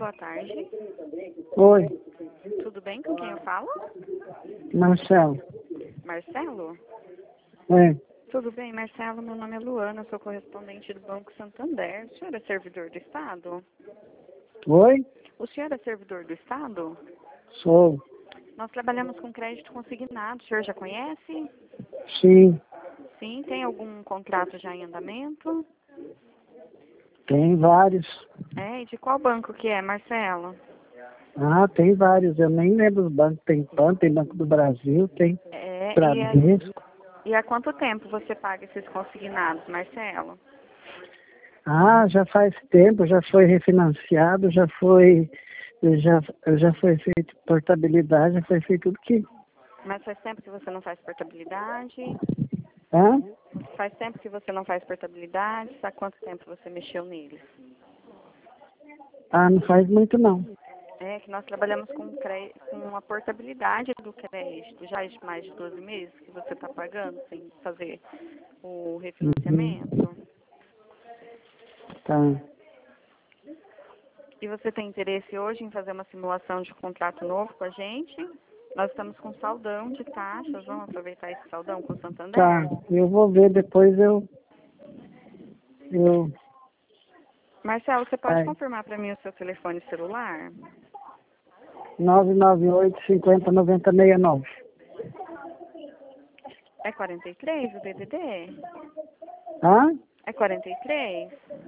boa tarde. Oi, Tudo bem? Com quem eu falo? Marcelo. Marcelo? É, Tudo bem, Marcelo? Meu nome é Luana, sou correspondente do Banco Santander. O senhor é servidor do Estado? oi? O senhor é servidor do Estado? Sou. Nós trabalhamos com crédito consignado. O senhor já conhece? Sim, Sim. Tem algum contrato já em andamento? tem vários. É, e de qual banco que é, Marcelo? Ah, tem vários. Eu nem lembro os bancos. Tem PAN, tem Banco do Brasil, tem É, Bradesco. e há quanto tempo você paga esses consignados, Marcelo? Ah, já faz tempo, já foi refinanciado, já foi feito portabilidade, já foi feito tudo que... Mas faz tempo que você não faz portabilidade? Hã? Faz tempo que você não faz portabilidade? Há quanto tempo você mexeu neles? Ah, não faz muito não. É que nós trabalhamos com a portabilidade do crédito. Já há mais de 12 meses que você está pagando sem fazer o Uhum. refinanciamento. Tá. E você tem interesse hoje em fazer uma simulação de contrato novo com a gente? Nós estamos com saldão de taxas. Vamos aproveitar esse saldão com o Tá, Santander? eu vou ver depois, eu... Marcelo, você pode Ai, confirmar para mim o seu telefone celular? 998 50 90 69. É 43 o DDD? Hã? É 43?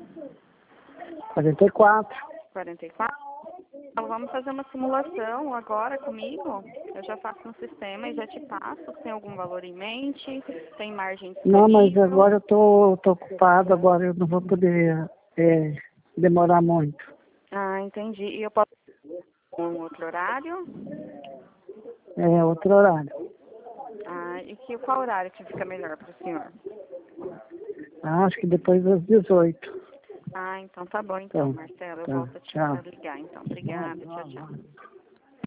44. 44? Então, vamos fazer uma simulação agora comigo. Eu já faço no sistema e já te passo. Tem algum valor em mente? Tem margem Não, mas disponível? agora eu tô ocupado, agora eu não vou poder demorar muito. Ah, entendi. E eu posso um outro horário? É outro horário. Ah, e qual horário que fica melhor para o senhor? Ah, acho que depois das 18. Ah, então tá bom então, Então, Marcelo. Eu tá, volto a te tchau. ligar então. Obrigada. Tchau, tchau.